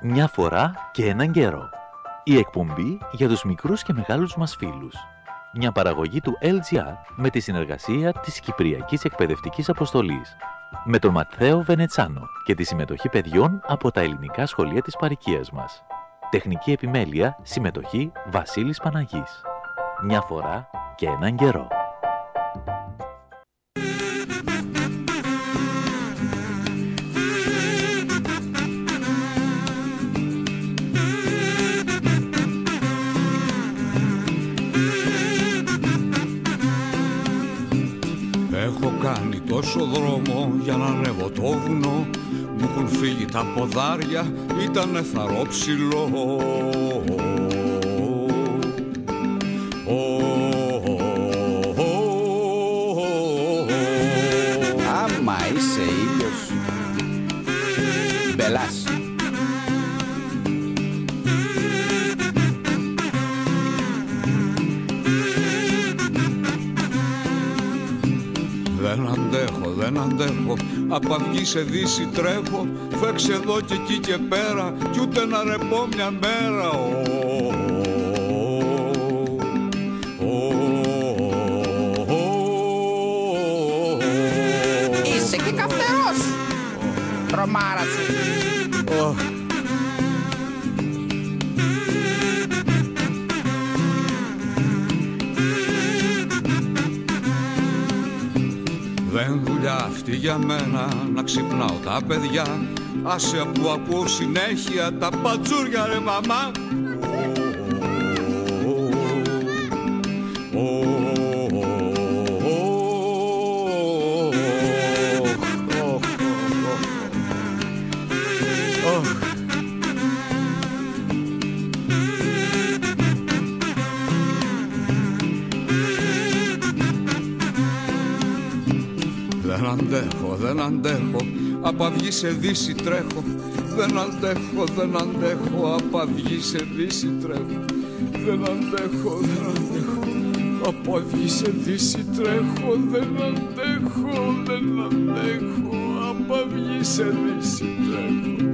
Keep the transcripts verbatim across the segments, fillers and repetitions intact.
Μια φορά και έναν καιρό. Η εκπομπή για τους μικρούς και μεγάλους μας φίλους. Μια παραγωγή του ελ τζι αρ με τη συνεργασία της Κυπριακής Εκπαιδευτικής Αποστολής. Με τον Ματθαίο Βενετσάνο και τη συμμετοχή παιδιών από τα ελληνικά σχολεία της παροικίας μας. Τεχνική επιμέλεια, συμμετοχή Βασίλης Παναγής. Μια φορά και έναν καιρό. Έχω κάνει τόσο δρόμο για να ανέβω το βουνό. Μου έχουν φύγει τα ποδάρια, ήτανε θαρόψιλο. Άμα είσαι ήλιος, μπελάς. Δεν αντέχω, δεν αντέχω, απ' αυγή σε δύση τρέχω. Φέξε εδώ και εκεί και πέρα, κι ούτε να ρεπώ μια μέρα. Είσαι και καυτερός, τρομάρα σου. Δεν δουλειά αυτή για μένα να ξυπνάω τα παιδιά. Άσε που ακούω συνέχεια τα πατζούρια ρε μαμά. Δεν αντέχω, δεν αντέχω, απ' αυγή σε δύση τρέχω. Δεν αντέχω, δεν αντέχω, απ' αυγή σε δύση τρέχω. Δεν αντέχω, δεν αντέχω, απ' αυγή σε δύση τρέχω. Δεν αντέχω, δεν αντέχω, απ' αυγή σε δύση τρέχω.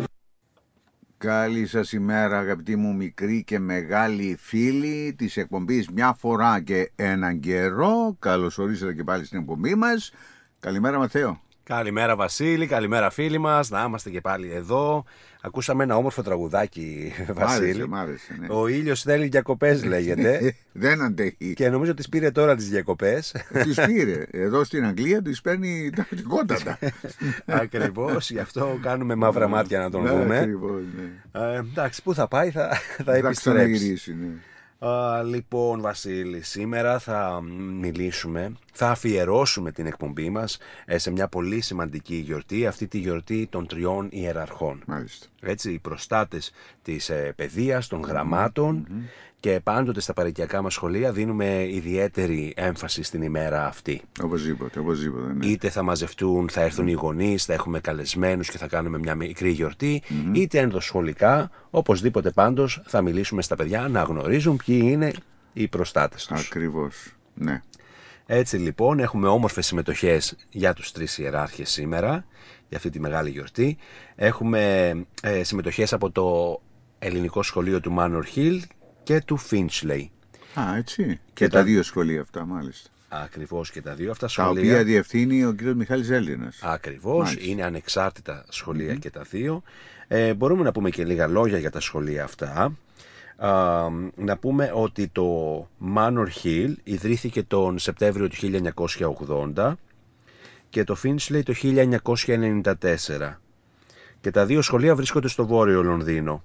Καλή σας ημέρα αγαπητοί μου μικροί και μεγάλοι φίλοι της εκπομπής Μια φορά και έναν καιρό. Καλώς ορίσατε και πάλι στην εκπομπή μας. Καλημέρα Ματθαίο. Καλημέρα Βασίλη, καλημέρα φίλοι μας. Να είμαστε και πάλι εδώ. Ακούσαμε ένα όμορφο τραγουδάκι, Βασίλη. Μ' άρεσε, μ' άρεσε, ναι. Ο ήλιος θέλει διακοπές λέγεται. Δεν αντέχει. Και νομίζω τις πήρε τώρα τις διακοπές. Τις πήρε. Εδώ στην Αγγλία τις παίρνει τακτικότατα. Ακριβώς, γι' αυτό κάνουμε μαύρα μάτια να τον δούμε. Ακριβώς, ναι. Ε, εντάξει, πού θα πάει, θα, θα, θα επιστρέψει. Ναι. Uh, λοιπόν Βασίλη, σήμερα θα μιλήσουμε, θα αφιερώσουμε την εκπομπή μας ε, σε μια πολύ σημαντική γιορτή, αυτή τη γιορτή των τριών ιεραρχών. Μάλιστα. Έτσι, οι προστάτες της ε, παιδείας, των γραμμάτων, mm-hmm. και πάντοτε στα παροικιακά μας σχολεία δίνουμε ιδιαίτερη έμφαση στην ημέρα αυτή. Οπωσδήποτε, οπωσδήποτε. Ναι. Είτε θα μαζευτούν, θα έρθουν mm-hmm. οι γονείς, θα έχουμε καλεσμένους και θα κάνουμε μια μικρή γιορτή, mm-hmm. είτε ενδοσχολικά, οπωσδήποτε πάντως θα μιλήσουμε στα παιδιά να γνωρίζουν ποιοι είναι οι προστάτες τους. Ακριβώς, ναι. Έτσι λοιπόν έχουμε όμορφες συμμετοχές για τους τρεις ιεράρχες σήμερα, για αυτή τη μεγάλη γιορτή. Έχουμε ε, συμμετοχές από το ελληνικό σχολείο του Manor Hill και του Finchley. Α, έτσι. Και, και τα τα δύο σχολεία αυτά, μάλιστα. Ακριβώς, και τα δύο αυτά σχολεία. Τα οποία διευθύνει ο κ. Μιχάλης Έλληνας. Ακριβώς, μάλιστα. Είναι ανεξάρτητα σχολεία mm-hmm. και τα δύο. Ε, μπορούμε να πούμε και λίγα λόγια για τα σχολεία αυτά. Α, να πούμε ότι το Manor Hill ιδρύθηκε τον Σεπτέμβριο του χίλια εννιακόσια ογδόντα και το Finchley το χίλια εννιακόσια ενενήντα τέσσερα. Και τα δύο σχολεία βρίσκονται στο βόρειο Λονδίνο.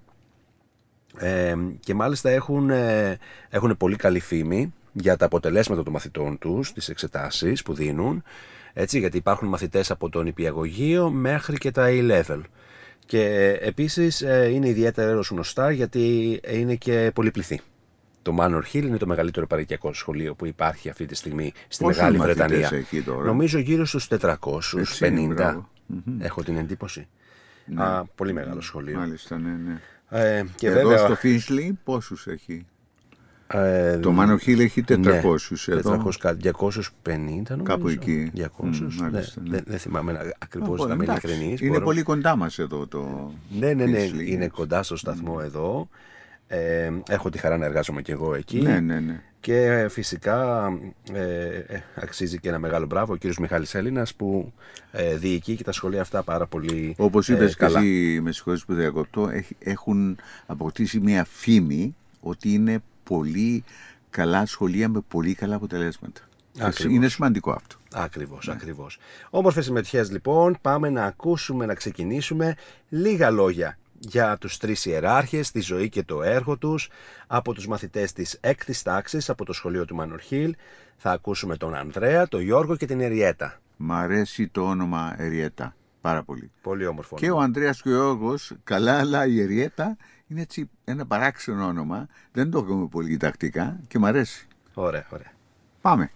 Ε, και μάλιστα έχουν, ε, έχουν πολύ καλή φήμη για τα αποτελέσματα των μαθητών τους, τις εξετάσεις που δίνουν, έτσι, γιατί υπάρχουν μαθητές από το νηπιαγωγείο μέχρι και τα A-level. Και ε, επίσης ε, είναι ιδιαίτερα γνωστά γιατί είναι και πολυπληθή. Το Manor Hill είναι το μεγαλύτερο παροικιακό σχολείο που υπάρχει αυτή τη στιγμή στη Πόσους Μεγάλη Βρετανία. Νομίζω γύρω στους τετρακόσιους πενήντα, έχω την εντύπωση. Ναι. Α, πολύ μεγάλο σχολείο. Μάλιστα, ναι, ναι. Ε, και Εδώ βέβαια... στο Finchley πόσους έχει? Ε, το Manor Hill έχει τετρακόσιους, ναι, εδώ. τετρακόσιους, διακόσιους πενήντα νομίζω. Κάπου εκεί. διακόσιους, Mm, μάλιστα, ναι, ναι. Δεν, δεν θυμάμαι ακριβώς, Α, να είμαι εντάξει. ειλικρινής. Είναι μπορώ... πολύ κοντά μας εδώ το... Ναι, ναι, ναι, Finchley, είναι έτσι. κοντά στο σταθμό mm. εδώ. Ε, έχω τη χαρά να εργάζομαι και εγώ εκεί. Ναι, ναι, ναι. Και φυσικά ε, ε, αξίζει και ένα μεγάλο μπράβο ο κύριος Μιχάλης Έλληνας που ε, διοικεί και τα σχολεία αυτά πάρα πολύ Όπως είπες ε, και εσύ, με συγχωρείς που διακοπτώ, έχουν αποκτήσει μια φήμη ότι είναι πολύ καλά σχολεία με πολύ καλά αποτελέσματα. Ακριβώς. Είναι σημαντικό αυτό. Ακριβώς, ναι. ακριβώς. Όμορφες συμμετοχές λοιπόν, πάμε να ακούσουμε, να ξεκινήσουμε λίγα λόγια για τους τρεις ιεράρχες, τη ζωή και το έργο τους, από τους μαθητές της έκτης τάξης, από το σχολείο του Manor Hill. Θα ακούσουμε τον Ανδρέα, τον Γιώργο και την Εριέτα. Μ' αρέσει το όνομα Εριέτα πάρα πολύ. Πολύ όμορφο. Και ο Ανδρέας και ο Γιώργος, καλά, αλλά η Εριέτα είναι έτσι ένα παράξενο όνομα. Δεν το έχουμε πολύ τακτικά και μ' αρέσει. Ωραία, ωραία. Πάμε.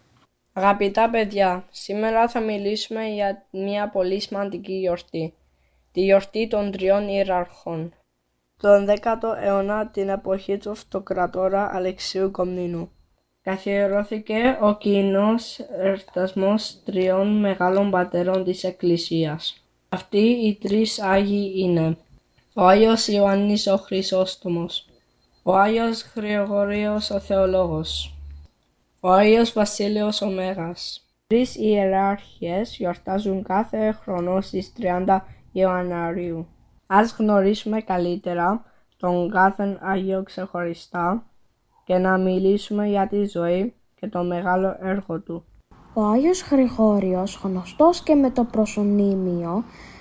Αγαπητά παιδιά, σήμερα θα μιλήσουμε για μια πολύ σημαντική γιορτή. Τη γιορτή των τριών ιεράρχων. Τον δέκατο αιώνα, την εποχή του αυτοκρατόρα Αλεξίου Κομνηνού, καθιερώθηκε ο κοινός εορτασμός τριών μεγάλων πατέρων της Εκκλησίας. Αυτοί οι τρεις Άγιοι είναι ο Άγιος Ιωάννης ο Χρυσόστομος, ο Άγιος Γρηγόριος ο Θεολόγος, ο Άγιος Βασίλειος ο Μέγας. Τρεις ιεράρχες γιορτάζουν κάθε χρόνο στις τριάντα Ιανουαρίου. Ας γνωρίσουμε καλύτερα τον κάθε Άγιο ξεχωριστά και να μιλήσουμε για τη ζωή και το μεγάλο έργο του. Ο Άγιος Γρηγόριος, γνωστός και με το προσωνύμιο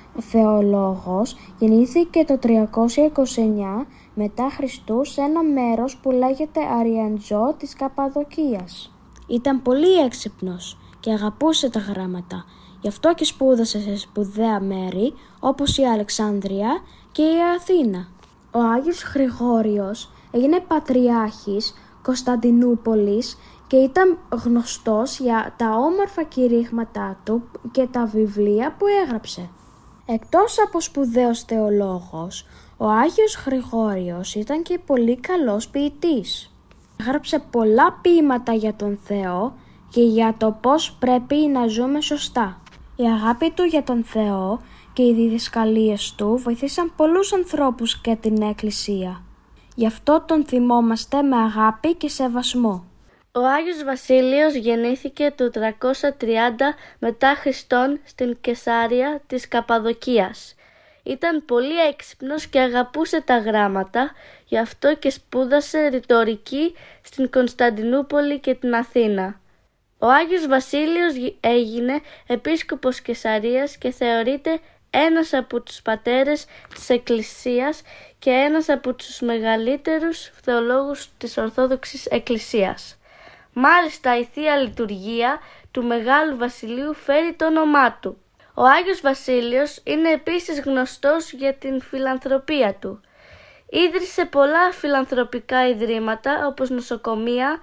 Θεολόγος, γεννήθηκε το τριακόσια είκοσι εννιά μετά Χριστού σε ένα μέρος που λέγεται Αριαντζό της Καπαδοκίας. Ήταν πολύ έξυπνος και αγαπούσε τα γράμματα. Γι' αυτό και σπούδασε σε σπουδαία μέρη όπως η Αλεξάνδρεια και η Αθήνα. Ο Άγιος Γρηγόριος έγινε πατριάρχης Κωνσταντινούπολης και ήταν γνωστός για τα όμορφα κηρύγματά του και τα βιβλία που έγραψε. Εκτός από σπουδαίος θεολόγος, ο Άγιος Γρηγόριος ήταν και πολύ καλός ποιητής. Έγραψε πολλά ποίηματα για τον Θεό και για το πώς πρέπει να ζούμε σωστά. Η αγάπη του για τον Θεό και οι διδασκαλίες του βοηθήσαν πολλούς ανθρώπους και την Εκκλησία. Γι' αυτό τον θυμόμαστε με αγάπη και σεβασμό. Ο Άγιος Βασίλειος γεννήθηκε το τριακόσια τριάντα μετά Χριστόν στην Κεσάρια της Καπαδοκίας. Ήταν πολύ έξυπνος και αγαπούσε τα γράμματα, γι' αυτό και σπούδασε ρητορική στην Κωνσταντινούπολη και την Αθήνα. Ο Άγιος Βασίλειος έγινε επίσκοπος Κεσαρίας και θεωρείται ένας από τους πατέρες της Εκκλησίας και ένας από τους μεγαλύτερους θεολόγους της Ορθόδοξης Εκκλησίας. Μάλιστα η Θεία Λειτουργία του Μεγάλου Βασιλείου φέρει το όνομά του. Ο Άγιος Βασίλειος είναι επίσης γνωστός για την φιλανθρωπία του. Ίδρυσε πολλά φιλανθρωπικά ιδρύματα όπως νοσοκομεία,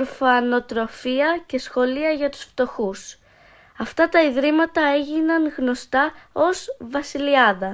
ορφανοτροφία και σχολεία για τους φτωχούς. Αυτά τα ιδρύματα έγιναν γνωστά ως Βασιλιάδα.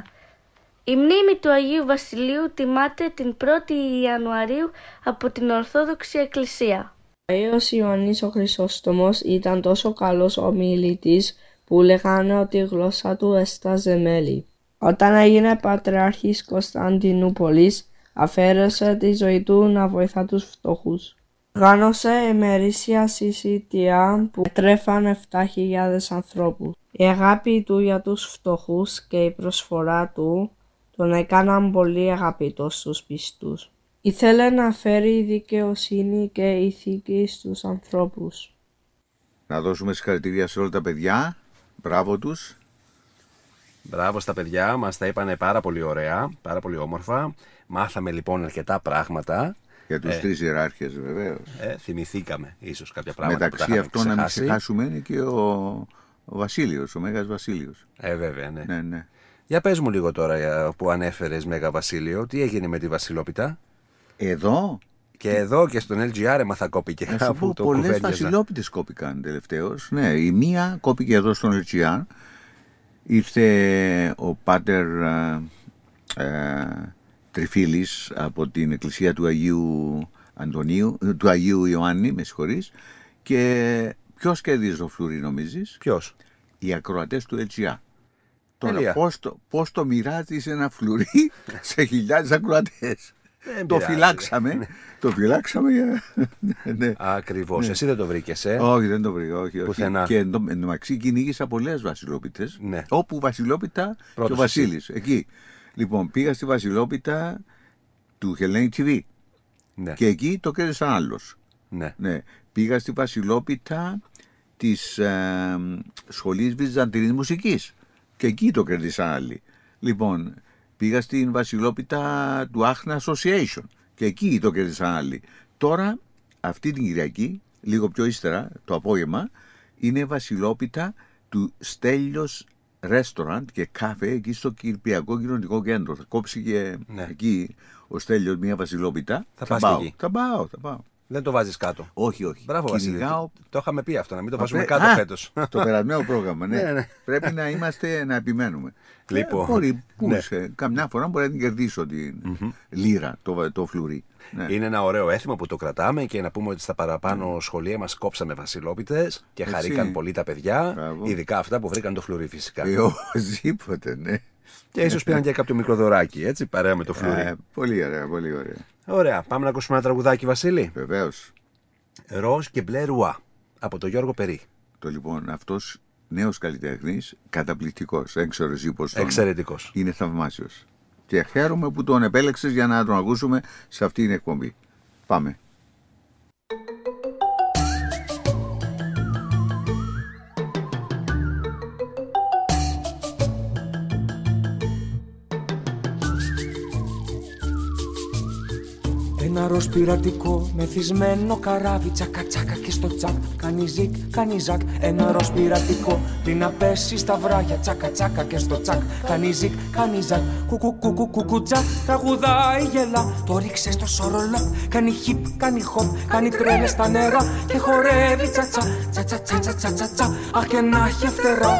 Η μνήμη του Αγίου Βασιλείου τιμάται την πρώτη Ιανουαρίου από την Ορθόδοξη Εκκλησία. Ο Άγιος Ιωάννης ο Χρυσόστομος ήταν τόσο καλός ομιλητής που λέγανε ότι η γλώσσα του έσταζε μέλι. Όταν έγινε πατριάρχης Κωνσταντινούπολης, αφαίρεσε τη ζωή του να βοηθά τους φτωχούς. Οργάνωσε ημερήσια συζητία που τρέφαν επτά χιλιάδες ανθρώπους. Η αγάπη του για τους φτωχούς και η προσφορά του τον έκαναν πολύ αγαπητό στους πιστούς. Ήθελε να φέρει δικαιοσύνη και ηθική στους ανθρώπους. Να δώσουμε συγχαρητήρια σε όλα τα παιδιά. Μπράβο τους. Μπράβο στα παιδιά, μας τα είπανε πάρα πολύ ωραία, πάρα πολύ όμορφα. Μάθαμε λοιπόν αρκετά πράγματα. Για τους ε, τρεις ιεράρχες βεβαίως. Ε, θυμηθήκαμε ίσως κάποια πράγματα. Μεταξύ αυτών να μην ξεχάσουμε είναι και ο, ο Βασίλειος, ο Μέγας Βασίλειος. Ε, βέβαια, ναι. ναι, ναι. Για πες μου λίγο τώρα που ανέφερες Μέγα Βασίλειο, τι έγινε με τη Βασιλόπιτα? Εδώ. Και εδώ και στον ελ τζι αρ έμαθα κόπηκε να κάπου. το πολλές βασιλόπιτες κόπηκαν τελευταίως. Ναι, η μία κόπηκε εδώ στον ελ τζι αρ. Ήρθε ο Πάτερ ε, ε, Τριφίλης από την εκκλησία του Αγίου Αντωνίου, του Αγίου Ιωάννη, με συγχωρείς. Και ποιος κερδίζει το φλουρί, νομίζεις? Ποιος? Οι ακροατές του Ελτζιά. Τώρα πώς το, πώς το μοιράζεις ένα φλουρί σε χιλιάδες ακροατές? Το φυλάξαμε. Το φυλάξαμε για... ναι. Ακριβώς. Ναι. Εσύ δεν το βρήκες, ε? Όχι, δεν το βρήκα. Όχι, όχι. Πουθενά. Και εν τω μεταξύ κυνήγησα πολλές βασιλόπιτες. Ναι. Όπου βασιλόπιτα και ο Βασίλης. Εκεί. Λοιπόν, πήγα στη βασιλόπιτα του Hellenic τι βι. Ναι. Και εκεί το κέρδισε άλλος. Ναι. Ναι. Πήγα στη βασιλόπιτα της ε, Σχολής Βυζαντινής Μουσικής. Και εκεί το κέρδισαν άλλοι. Λοιπόν, πήγα στην βασιλόπιτα του Aachen Association και εκεί το κέρδισαν άλλοι. Τώρα, αυτή την Κυριακή, λίγο πιο ύστερα, το απόγευμα, είναι βασιλόπιτα του Στέλιος Restaurant και Καφέ εκεί στο Κυριακό Κοινωνικό Κέντρο. Θα κόψει και ναι. εκεί ο Στέλιος μια βασιλόπιτα. Θα, θα πάω. Εκεί. Θα πάω, θα πάω. Δεν το βάζεις κάτω? Όχι, όχι. Μπράβο, Κυνηγάω... Βασίλη. Το είχαμε πει αυτό, να μην το βάζουμε πρέ... κάτω Α, φέτος. Το περασμένο πρόγραμμα, ναι. ναι, ναι. Πρέπει να είμαστε, να επιμένουμε. Λοιπόν, ε, μπορεί, ναι. σε, καμιά φορά μπορεί να την κερδίσω την mm-hmm. λίρα, το, το φλουρί. Ναι. Είναι ένα ωραίο έθιμο που το κρατάμε και να πούμε ότι στα παραπάνω σχολεία μας κόψαμε βασιλόπιτες και έτσι. Χαρήκαν πολύ τα παιδιά, Μπράβο. ειδικά αυτά που βρήκαν το φλουρί φυσικά. Ε, οπωσδήποτε, ναι. Και ίσως πήραν και κάποιο μικρό δωράκι, έτσι, παρέα με το φλουρί. Ε, πολύ ωραία, πολύ ωραία. Ωραία, πάμε να ακούσουμε ένα τραγουδάκι, Βασίλη. Βεβαίως. Ροζ και μπλε ρουά, από τον Γιώργο Περί. Το λοιπόν, αυτός νέος καλλιτέχνης, καταπληκτικός, δεν ξέρω εσύ πώς τον... Εξαιρετικός. Είναι θαυμάσιος. Και χαίρομαι που τον επέλεξες για να τον ακούσουμε σε αυτή την εκπομπή. Πάμε. Ένα ροζ πειρατικό μεθυσμένο καράβι, τσακα τσακα και στο τσακ κάνει ζικ, κάνει ζακ. Ένα ροζ πειρατικό πριν να πέσει στα βράχια, τσακα τσακα και στο τσακ κάνει ζικ, κάνει ζακ. Κουκου κουκου κουκουτζά, τραγουδάει γελά, το ρίξε στο σορολό. Κάνει χιπ, κάνει χοπ, κάνει τρέλες στα νερά και χορεύει τσατσα, τσατσα τσατσα τσατσα τσα. Αχ και να έχει φτερά.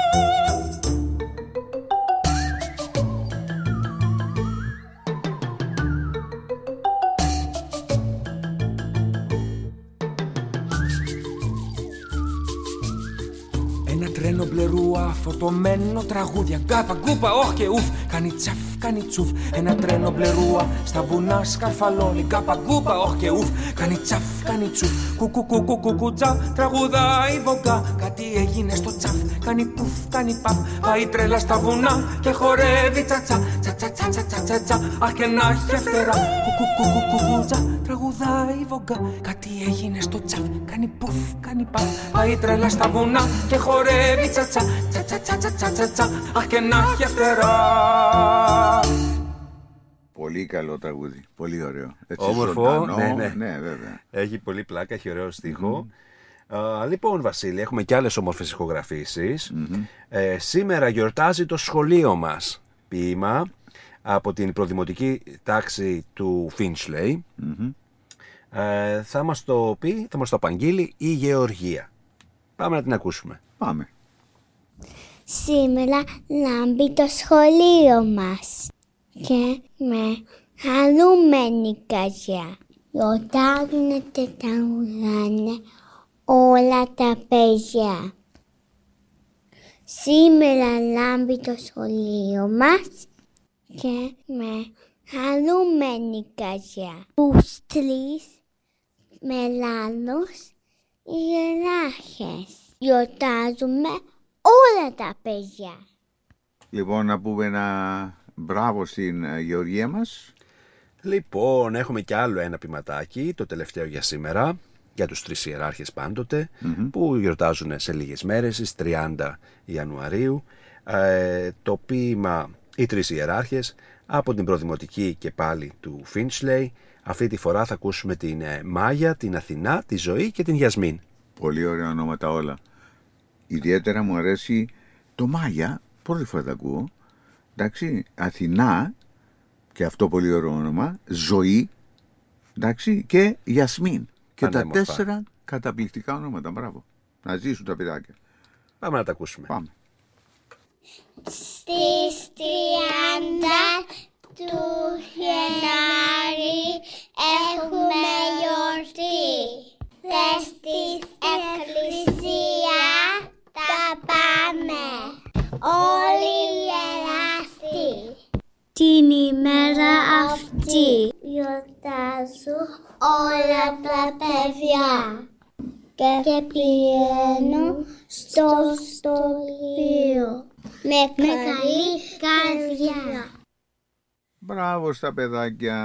Τρένο μπλε ρουά, φορτωμένο τραγούδια. Γκάπα, γκούπα, όχ και ουφ. Κάνει τσαφ, κάνει τσουφ. Ένα τρένο μπλε ρουά, στα βουνά σκαρφαλώνει. Γκάπα, γκούπα, όχ και ουφ. Κάνει τσαφ, κάνει τσουφ. Κουκου, κουκου, κουκουτζά, τραγουδάει βογκά. Κάτι έγινε στο τσαφ. Κάνει πουφ, κάνει παφ. Πάει τρέλα στα βουνά και χορεύει τσατσα. Τσατσα, τσατσα, τσατσα, τσα. Αχ και να έχει φτερά. Κουκου, κουκου, κουκουτζά, τραγουδάει βογκά. Κάτι έγινε στο τσαφ. Κάνει πουφ, κάνει παφ. Πάει τρέλα στα βουνά και χορεύει. Τσατσα, τσατσα, τσατσα, τσατσα, τσα. Αχ και να έχει φτερά. Πολύ καλό τραγούδι, πολύ ωραίο. Έτσι, όμορφο, ζωντανό, ναι, ναι. ναι, βέβαια. Έχει πολύ πλάκα, έχει ωραίο στίχο. Mm-hmm. Α, λοιπόν, Βασίλη, έχουμε και άλλες όμορφες ηχογραφήσεις. Mm-hmm. Ε, σήμερα γιορτάζει το σχολείο μας. Ποίημα από την προδημοτική τάξη του Finchley. Mm-hmm. Ε, θα μας το πει, θα μας το απαγγείλει η Γεωργία. Πάμε να την ακούσουμε. Πάμε. Σήμερα λάμπει το σχολείο μας και με χαρούμενη καρδιά γιορτάζουνε και τραγουδάνε όλα τα παιδιά. Σήμερα λάμπει το σχολείο μας και με χαρούμενη καρδιά τους τρεις μεγάλους ιεράρχες γιορτάζουμε όλα τα παιδιά. Λοιπόν, να πούμε ένα μπράβο στην Γεωργία μας. Λοιπόν, έχουμε κι άλλο ένα ποιηματάκι, το τελευταίο για σήμερα, για τους τρεις ιεράρχες πάντοτε, mm-hmm. που γιορτάζουν σε λίγες μέρες, στις τριάντα Ιανουαρίου. Ε, το ποίημα «Οι τρεις ιεράρχες» από την προδημοτική και πάλι του Finchley. Αυτή τη φορά θα ακούσουμε την Μάγια, την Αθηνά, τη Ζωή και την Γιασμίν. Πολύ ωραία ονόματα όλα. Ιδιαίτερα μου αρέσει το Μάγια, πρώτη φορά τα ακούω. Εντάξει, Αθηνά, και αυτό πολύ ωραίο όνομα, Ζωή, εντάξει, και Γιασμίν. Και Ανέμορφα. Τα τέσσερα καταπληκτικά ονόματα, μπράβο. Να ζήσουν τα παιδάκια. Πάμε να τα ακούσουμε. Πάμε. Στις τριάντα του Γενάρη έχουμε γιορτή. Θες στη εκκλησία τα πάμε, όλοι γελαστοί. Την ημέρα αυτή γιορτάζουν όλα τα παιδιά και πηγαίνουν στο σχολείο με καλή καρδιά. Μπράβο στα παιδάκια.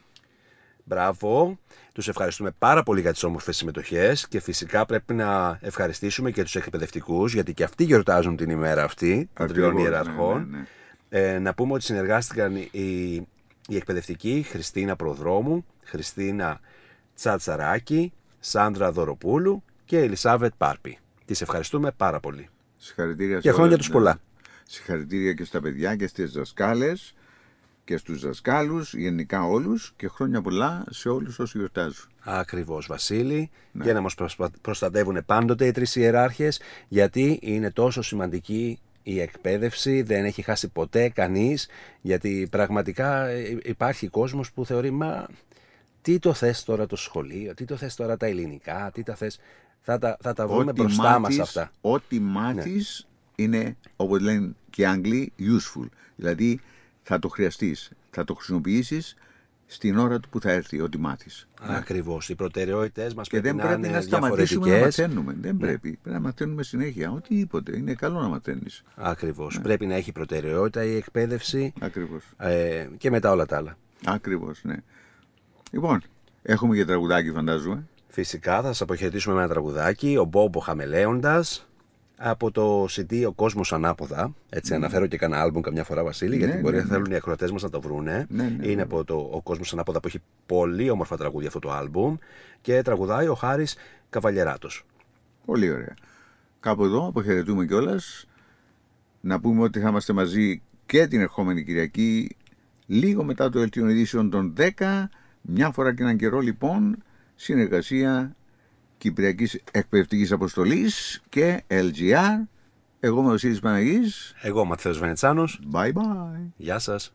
Μπράβο. Τους ευχαριστούμε πάρα πολύ για τις όμορφες συμμετοχές και φυσικά πρέπει να ευχαριστήσουμε και τους εκπαιδευτικούς, γιατί και αυτοί γιορτάζουν την ημέρα αυτή των τριών ιεραρχών. Ναι, ναι, ναι. Ε, να πούμε ότι συνεργάστηκαν οι, οι εκπαιδευτικοί Χριστίνα Προδρόμου, Χριστίνα Τσατσαράκη, Σάντρα Δωροπούλου και Ελισάβετ Πάρπη. Τις ευχαριστούμε πάρα πολύ. Συγχαρητήρια και χρόνια τους πολλά. Συγχαρητήρια και στα παιδιά και στις δασκάλες και στους δασκάλους, γενικά όλους, και χρόνια πολλά σε όλους όσοι γιορτάζουν. Ακριβώς, Βασίλη, ναι. Και να μας προστατεύουν πάντοτε οι τρεις ιεράρχες, γιατί είναι τόσο σημαντική η εκπαίδευση, δεν έχει χάσει ποτέ κανείς, γιατί πραγματικά υπάρχει κόσμος που θεωρεί, μα τι το θες τώρα το σχολείο, τι το θες τώρα τα ελληνικά, τι τα θες, θα τα, θα τα βρούμε ό,τι μπροστά μάθεις, μας αυτά. Ό,τι μάθεις ναι. είναι, όπως λένε και οι Άγγλοι, useful, δηλαδή θα το χρειαστείς, θα το χρησιμοποιήσεις στην ώρα του που θα έρθει, ό,τι μάθεις. Ακριβώς. Οι προτεραιότητες μας και πρέπει δεν πρέπει να, να σταματήσουμε να μαθαίνουμε. Δεν ναι. πρέπει. Πρέπει να μαθαίνουμε συνέχεια. Οτιδήποτε. Είναι καλό να μαθαίνεις. Ακριβώς. Ναι. Πρέπει να έχει προτεραιότητα η εκπαίδευση. Ακριβώς. Ε, και μετά όλα τα άλλα. Ακριβώς, ναι. Λοιπόν, έχουμε και τραγουδάκι, φαντάζομαι. Φυσικά, θα σας αποχαιρετήσουμε με ένα τραγουδάκι. Ο Μπόμπο Χαμελέοντας. Από το σι ντι Ο Κόσμος Ανάποδα. Έτσι, mm. αναφέρω και κανένα άλμπουμ καμιά φορά, Βασίλη, ναι, γιατί μπορεί να ναι, θέλουν ναι. οι ακροατές μας να το βρούνε. Ναι, ναι, είναι ναι. από το Ο Κόσμος Ανάποδα που έχει πολύ όμορφα τραγούδια αυτό το άλμπουμ και τραγουδάει ο Χάρης Καβαλιεράτος. Πολύ ωραία. Κάπου εδώ αποχαιρετούμε κιόλας. Να πούμε ότι θα είμαστε μαζί και την ερχόμενη Κυριακή, λίγο μετά το δελτίο ειδήσεων των δέκα. Μια φορά και έναν καιρό, λοιπόν, συνεργασία Κυπριακής Εκπαιδευτικής Αποστολής και ελ τζι αρ. Εγώ είμαι ο Βασίλης Παναγής. Εγώ Ματθαίος Βενετσάνος. Bye bye. Γεια σας.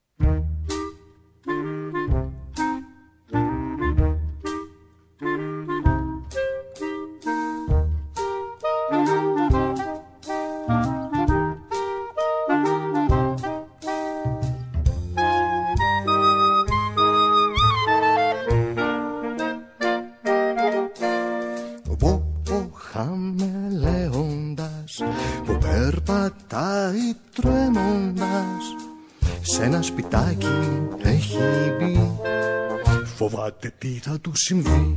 Φοβάται τι θα του συμβεί.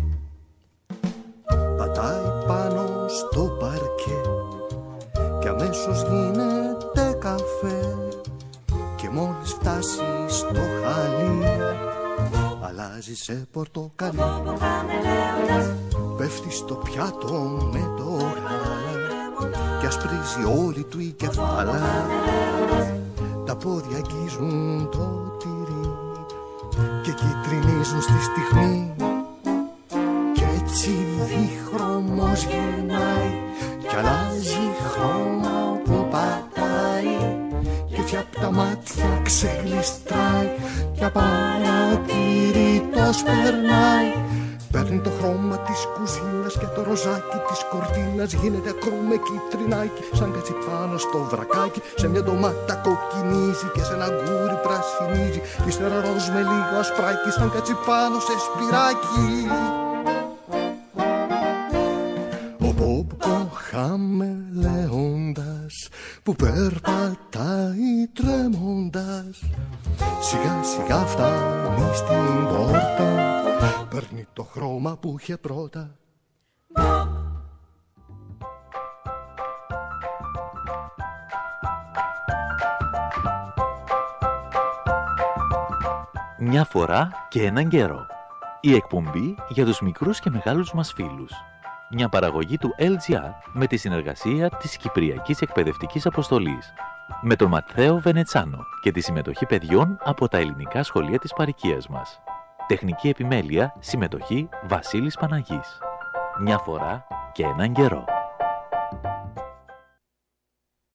Πατάει πάνω στο παρκέ και αμέσως γίνεται καφέ. Και μόλις φτάσει στο χαλί αλλάζει σε πορτοκαλί. Πέφτει στο πιάτο με το γάλα και ασπρίζει όλη του η κεφάλα. Τα πόδια αγγίζουν το τυρί και κυτρινίζουν στη στιγμή. Κι έτσι διχρωμός γυρνάει κι αλλάζει χρώμα που πατάει. Κι έτσι απ' τα μάτια ξεγλιστράει κι απαρατηρήτως περνάει. Παίρνει το χρώμα της κουζίνας και το ροζάκι της κορτίνας. Γίνεται ακρού με κυτρινάκι σαν κάτσι πάνω στο βρακάκι. Σε μια ντομάτα κοκκινίζει και σε ένα γκούρι πρασινίζει. Κι ύστερα ροζ με λίγο ασπράκι σαν κάτσι πάνω σε σπυράκι. Ο Μπόμπο χαμελέοντας που περπατάει τρέμοντας σιγά σιγά φτάνει στην πόρτα. Παίρνει το χρώμα που είχε πρώτα. Μια φορά και έναν καιρό. Η εκπομπή για τους μικρούς και μεγάλους μας φίλους. Μια παραγωγή του ελ τζι αρ με τη συνεργασία της Κυπριακής Εκπαιδευτικής Αποστολής. Με τον Ματθαίο Βενετσάνο και τη συμμετοχή παιδιών από τα ελληνικά σχολεία της παροικίας μας. Τεχνική επιμέλεια, συμμετοχή Βασίλης Παναγής. Μια φορά και έναν καιρό.